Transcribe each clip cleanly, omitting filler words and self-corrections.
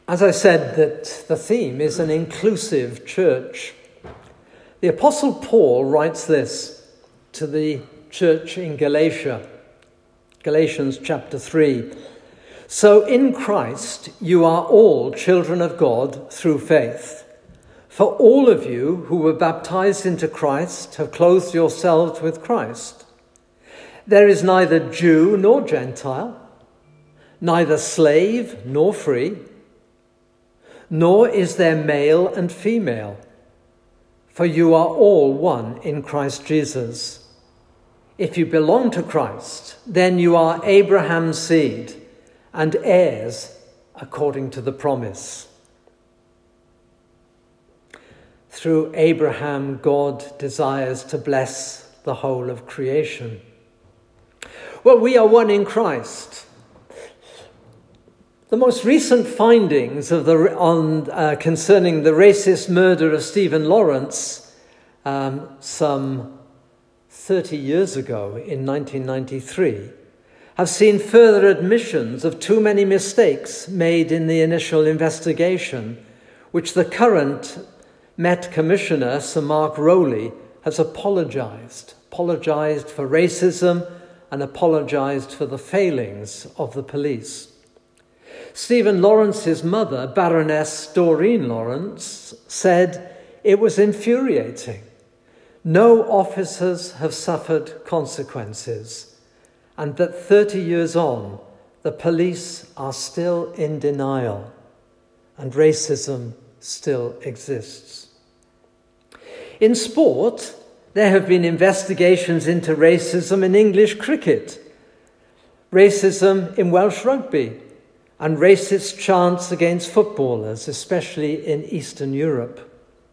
As I said, that the theme is an inclusive church. The Apostle Paul writes this to the church in Galatia, Galatians chapter 3. So in Christ you are all children of God through faith. For all of you who were baptized into Christ have clothed yourselves with Christ. There is neither Jew nor Gentile, neither slave nor free, nor is there male and female, for you are all one in Christ Jesus. If you belong to Christ, then you are Abraham's seed and heirs according to the promise. Through Abraham, God desires to bless the whole of creation. Well, we are one in Christ. The most recent findings concerning the racist murder of Stephen Lawrence some 30 years ago in 1993 have seen further admissions of too many mistakes made in the initial investigation, which the current Met Commissioner, Sir Mark Rowley, has apologised for racism and apologised for the failings of the police. Stephen Lawrence's mother, Baroness Doreen Lawrence, said it was infuriating. No officers have suffered consequences, and that 30 years on, the police are still in denial, and racism still exists. In sport, there have been investigations into racism in English cricket, racism in Welsh rugby, and racist chants against footballers, especially in Eastern Europe.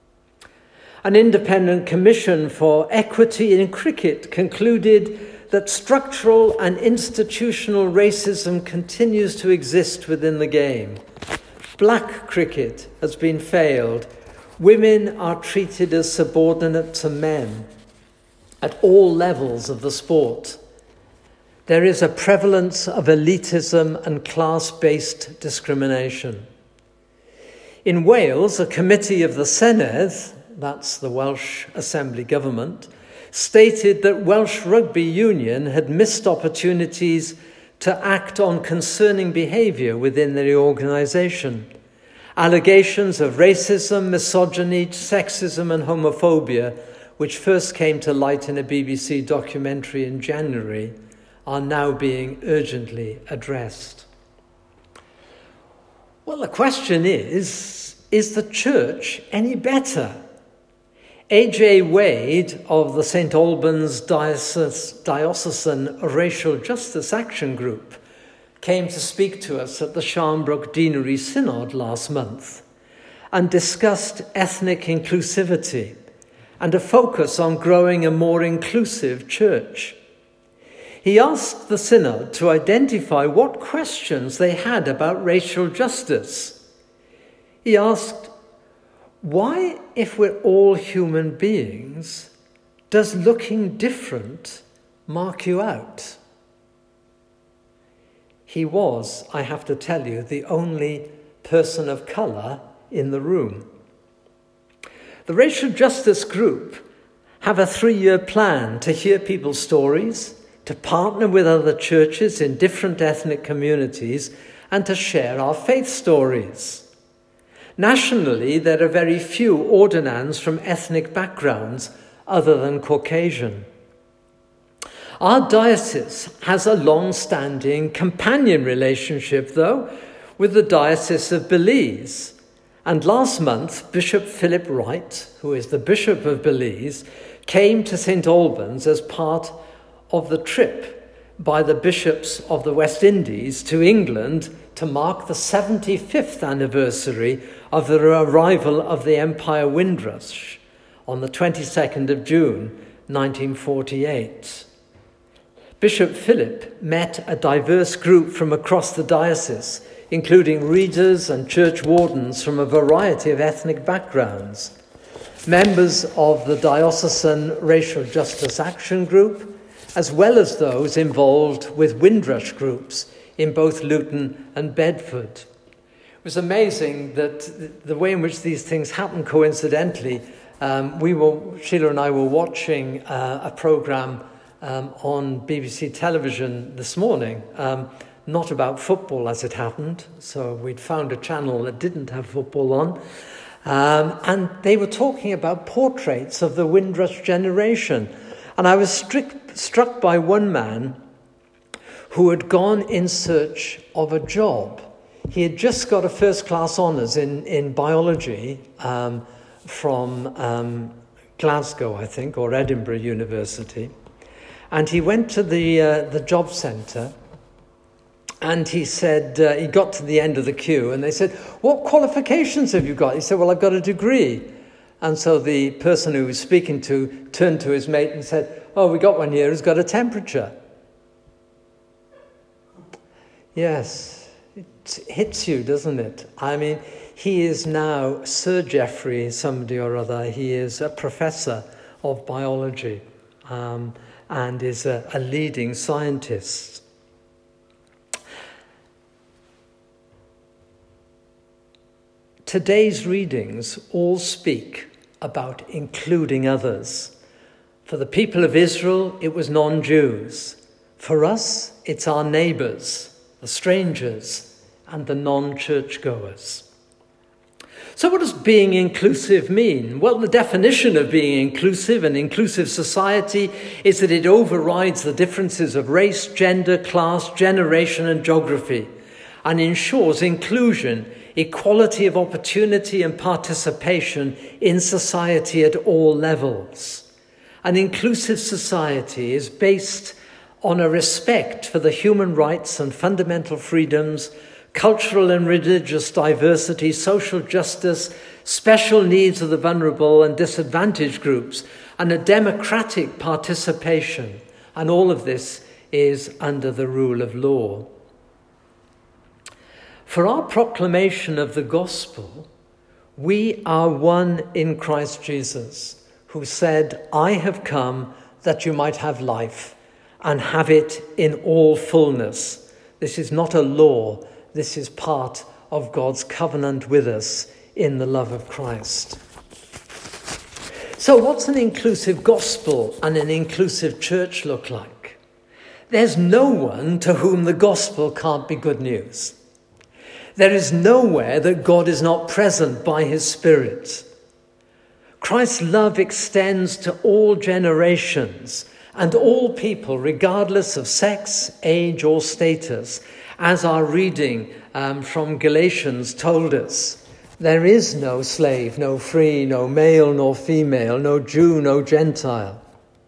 An independent commission for equity in cricket concluded that structural and institutional racism continues to exist within the game. Black cricket has been failed. Women are treated as subordinate to men at all levels of the sport. There is a prevalence of elitism and class-based discrimination. In Wales, a committee of the Senedd, that's the Welsh Assembly Government, stated that Welsh Rugby Union had missed opportunities to act on concerning behaviour within the organisation. Allegations of racism, misogyny, sexism and homophobia, which first came to light in a BBC documentary in January, are now being urgently addressed. Well, the question is the church any better? A.J. Wade of the St. Albans Diocesan Racial Justice Action Group came to speak to us at the Sharnbrook Deanery Synod last month and discussed ethnic inclusivity and a focus on growing a more inclusive church. He asked the Synod to identify what questions they had about racial justice. He asked, why, if we're all human beings, does looking different mark you out? He was, I have to tell you, the only person of colour in the room. The Racial Justice Group have a 3-year plan to hear people's stories, to partner with other churches in different ethnic communities, and to share our faith stories. Nationally, there are very few ordinands from ethnic backgrounds other than Caucasian. Our diocese has a long-standing companion relationship, though, with the Diocese of Belize. And last month, Bishop Philip Wright, who is the Bishop of Belize, came to St. Albans as part of the trip by the bishops of the West Indies to England to mark the 75th anniversary of the arrival of the Empire Windrush on the 22nd of June, 1948. Bishop Philip met a diverse group from across the diocese, including readers and church wardens from a variety of ethnic backgrounds, members of the Diocesan Racial Justice Action Group, as well as those involved with Windrush groups in both Luton and Bedford. was amazing that the way in which these things happen coincidentally. Sheila and I were watching a programme on BBC television this morning, not about football as it happened. So we'd found a channel that didn't have football on. And they were talking about portraits of the Windrush generation. And I was struck by one man who had gone in search of a job. He had just got a first-class honours in biology from Glasgow, I think, or Edinburgh University. And he went to the job centre, and he said, he got to the end of the queue, and they said, "What qualifications have you got?" He said, "Well, I've got a degree." And so the person who was speaking to turned to his mate and said, "Oh, we got one here who's got a temperature." Yes, it hits you, doesn't it? I mean, he is now Sir Geoffrey somebody or other. He is a professor of biology and is a leading scientist. Today's readings all speak about including others. For the people of Israel, it was non-Jews. For us, it's our neighbours, the strangers, and the non-churchgoers. So what does being inclusive mean? Well, the definition of being inclusive, an inclusive society, is that it overrides the differences of race, gender, class, generation, and geography, and ensures inclusion, equality of opportunity and participation in society at all levels. An inclusive society is based on a respect for the human rights and fundamental freedoms, cultural and religious diversity, social justice, special needs of the vulnerable and disadvantaged groups, and a democratic participation. And all of this is under the rule of law. For our proclamation of the gospel, we are one in Christ Jesus, who said, "I have come that you might have life and have it in all fullness." This is not a law. This is part of God's covenant with us in the love of Christ. So what's an inclusive gospel and an inclusive church look like? There's no one to whom the gospel can't be good news. There is nowhere that God is not present by his Spirit. Christ's love extends to all generations and all people, regardless of sex, age, or status, as our reading from Galatians told us. There is no slave, no free, no male nor female, no Jew, no Gentile.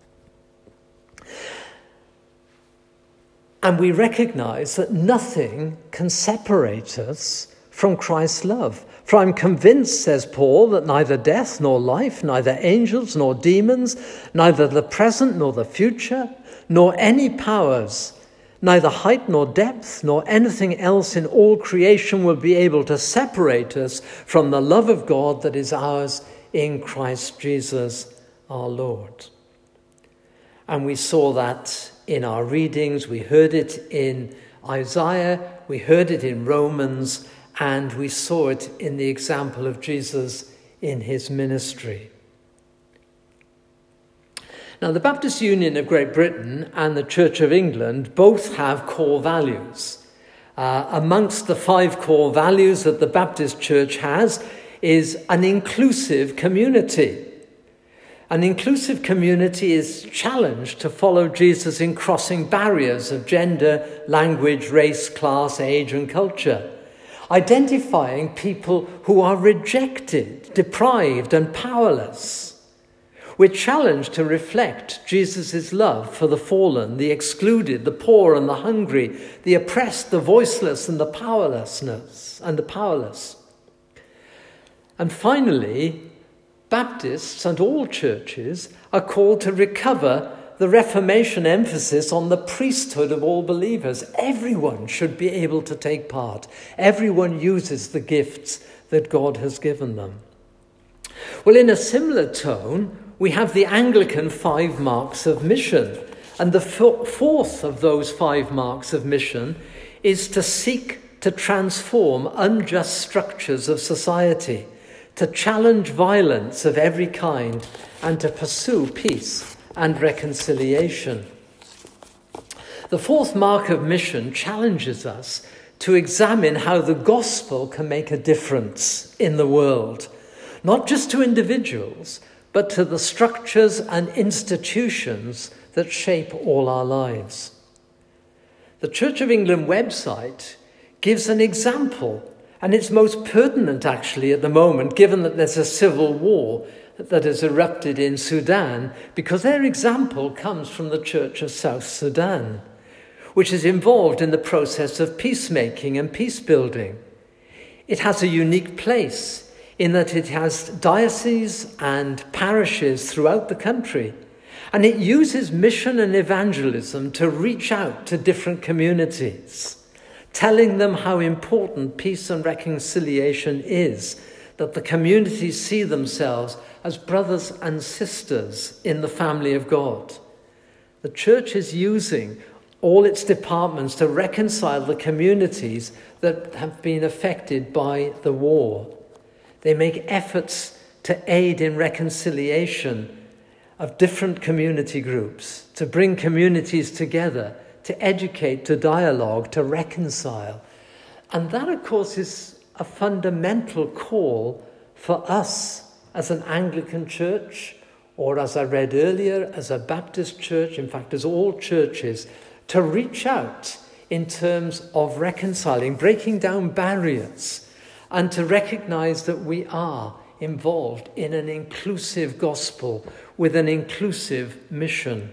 And we recognize that nothing can separate us from Christ's love. For I'm convinced, says Paul, that neither death nor life, neither angels nor demons, neither the present nor the future, nor any powers, neither height nor depth, nor anything else in all creation will be able to separate us from the love of God that is ours in Christ Jesus our Lord. And we saw that in our readings. We heard it in Isaiah, we heard it in Romans, and we saw it in the example of Jesus in his ministry. Now, the Baptist Union of Great Britain and the Church of England both have core values. Amongst the 5 core values that the Baptist Church has is an inclusive community. An inclusive community is challenged to follow Jesus in crossing barriers of gender, language, race, class, age, and culture, identifying people who are rejected, deprived, and powerless. We're challenged to reflect Jesus' love for the fallen, the excluded, the poor and the hungry, the oppressed, the voiceless, and the powerless. And finally, Baptists and all churches are called to recover the Reformation emphasis on the priesthood of all believers. Everyone should be able to take part. Everyone uses the gifts that God has given them. Well, in a similar tone, we have the Anglican 5 marks of mission. And the fourth of those 5 marks of mission is to seek to transform unjust structures of society, to challenge violence of every kind, and to pursue peace and reconciliation. The fourth mark of mission challenges us to examine how the gospel can make a difference in the world, not just to individuals, but to the structures and institutions that shape all our lives. The Church of England website gives an example, and it's most pertinent actually at the moment, given that there's a civil war that has erupted in Sudan, because their example comes from the Church of South Sudan, which is involved in the process of peacemaking and peace building. It has a unique place in that it has dioceses and parishes throughout the country, and it uses mission and evangelism to reach out to different communities, telling them how important peace and reconciliation is, that the communities see themselves as brothers and sisters in the family of God. The church is using all its departments to reconcile the communities that have been affected by the war. They make efforts to aid in reconciliation of different community groups, to bring communities together, to educate, to dialogue, to reconcile. And that, of course, is a fundamental call for us as an Anglican church, or as I read earlier, as a Baptist church, in fact, as all churches, to reach out in terms of reconciling, breaking down barriers, and to recognize that we are involved in an inclusive gospel with an inclusive mission.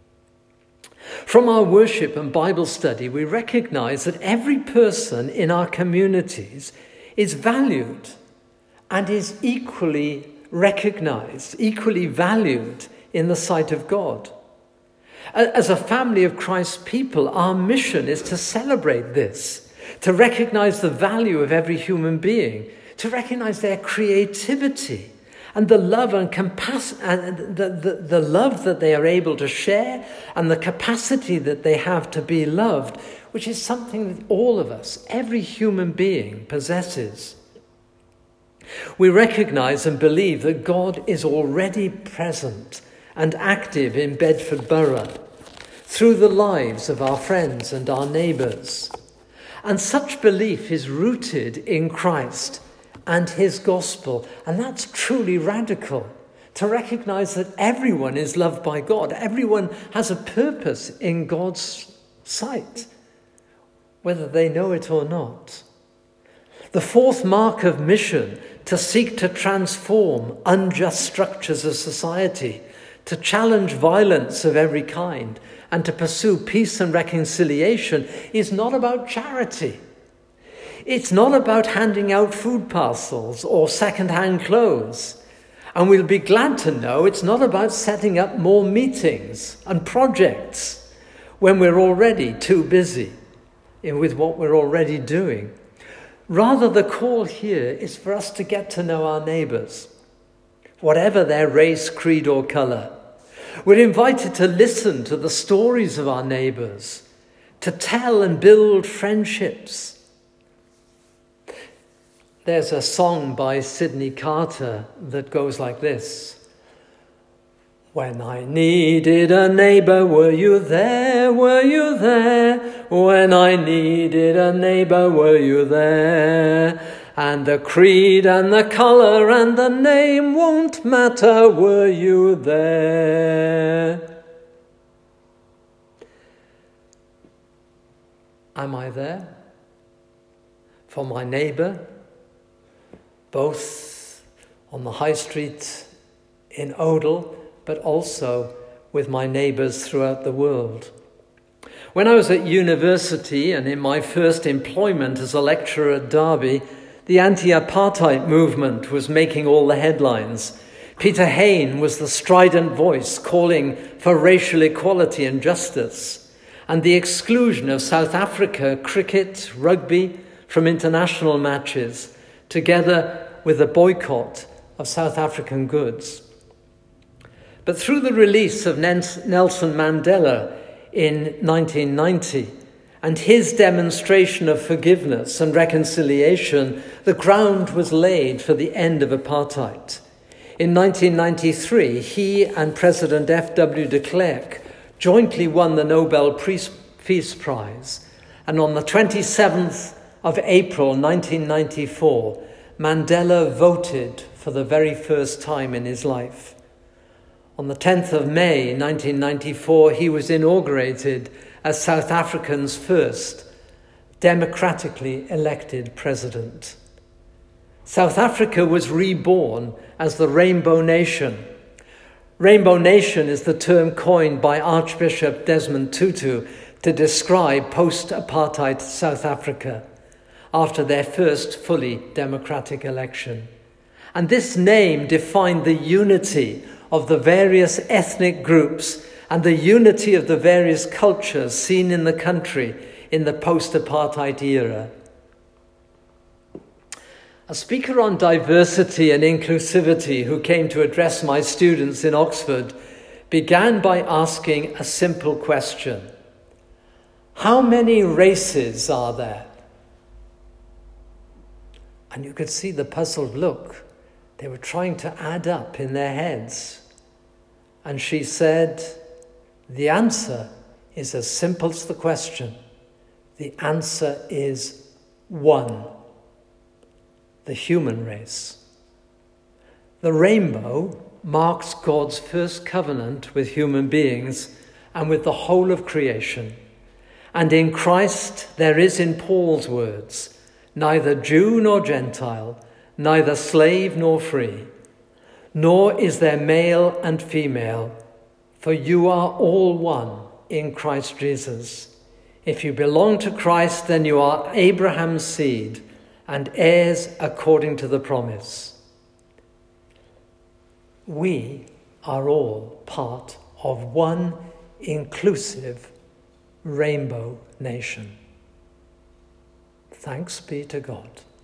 From our worship and Bible study, we recognize that every person in our communities is valued and is equally recognized, equally valued in the sight of God. As a family of Christ's people, our mission is to celebrate this, to recognize the value of every human being, to recognize their creativity and the love and the love that they are able to share, and the capacity that they have to be loved, which is something that all of us, every human being, possesses. We recognize and believe that God is already present and active in Bedford Borough through the lives of our friends and our neighbours. And such belief is rooted in Christ and his gospel. And that's truly radical, to recognize that everyone is loved by God. Everyone has a purpose in God's sight, whether they know it or not. The fourth mark of mission, to seek to transform unjust structures of society, to challenge violence of every kind, and to pursue peace and reconciliation, is not about charity. It's not about handing out food parcels or second-hand clothes. And we'll be glad to know it's not about setting up more meetings and projects when we're already too busy with what we're already doing. Rather, the call here is for us to get to know our neighbours, whatever their race, creed, or colour. We're invited to listen to the stories of our neighbours, to tell and build friendships. There's a song by Sydney Carter that goes like this. When I needed a neighbour, were you there? Were you there? When I needed a neighbour, were you there? And the creed and the colour and the name won't matter, were you there? Am I there for my neighbour, both on the high street in Odell, but also with my neighbours throughout the world? When I was at university and in my first employment as a lecturer at Derby, the anti-apartheid movement was making all the headlines. Peter Hain was the strident voice calling for racial equality and justice, and the exclusion of South Africa cricket, rugby from international matches, together with the boycott of South African goods. But through the release of Nelson Mandela in 1990 and his demonstration of forgiveness and reconciliation, the ground was laid for the end of apartheid. In 1993, he and President F.W. de Klerk jointly won the Nobel Peace Prize, and on the 27th of April 1994, Mandela voted for the very first time in his life. On the 10th of May 1994, he was inaugurated as South Africa's first democratically elected president. South Africa was reborn as the Rainbow Nation. Rainbow Nation is the term coined by Archbishop Desmond Tutu to describe post-apartheid South Africa after their first fully democratic election. And this name defined the unity of the various ethnic groups and the unity of the various cultures seen in the country in the post-apartheid era. A speaker on diversity and inclusivity who came to address my students in Oxford began by asking a simple question. How many races are there? And you could see the puzzled look. They were trying to add up in their heads. And she said, the answer is as simple as the question. The answer is one. The human race. The rainbow marks God's first covenant with human beings and with the whole of creation. And in Christ there is, in Paul's words, neither Jew nor Gentile, neither slave nor free, nor is there male and female, for you are all one in Christ Jesus. If you belong to Christ, then you are Abraham's seed and heirs according to the promise. We are all part of one inclusive rainbow nation. Thanks be to God.